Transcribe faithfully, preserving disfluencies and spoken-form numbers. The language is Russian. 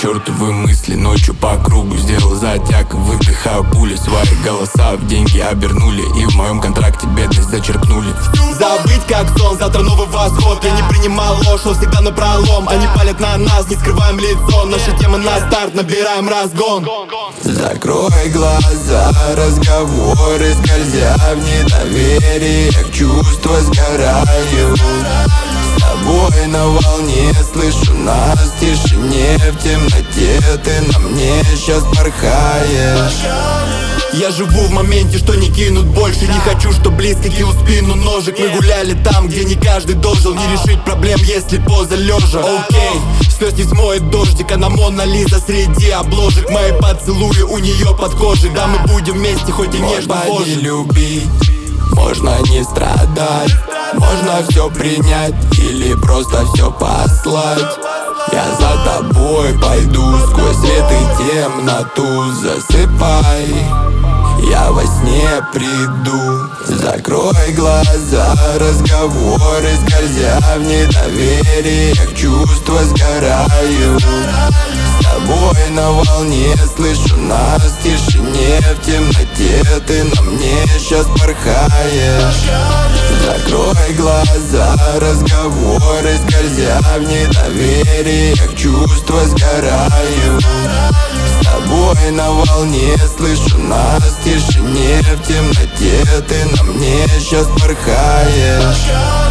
чертовы мысли ночью по кругу. Сделал затяг, выдыхаю пули. Свои голоса в деньги обернули, и в моем контракте бедность зачеркнули. Забыть как сон, завтра новый восход. Я не принимал ложь, но всегда напролом. Они палят на нас, не скрываем лицо. Наши темы на старт, набираем разгон. Закрой глаза, разговоры скользя в недовериях, чувства сгорают. С тобой на волне, слышу нас в тишине, в темноте ты на мне сейчас порхаешь. Я живу в моменте, что не кинут больше. Не хочу, что близко кил в спину ножик. Мы гуляли там, где не каждый должен. Не решить проблем, если поза лежа. Окей, слез не смоет дождик. Она Мона Лиза среди обложек. Мои поцелуи у нее под кожей. Да, мы будем вместе, хоть и нежно позже. Можно не любить, можно не страдать, можно все принять или просто все послать. Я за тобой пойду сквозь свет и темноту. Засыпай, я во сне приду. Закрой глаза, разговоры скользя в недовериях, чувства сгорают. С тобой на волне, слышу нас в тишине, в темноте ты на мне сейчас порхаешь. Закрой глаза, разговоры скользя в недовериях, чувства сгорают. С тобой на волне, слышу нас в тишине, в темноте ты на мне сейчас порхаешь.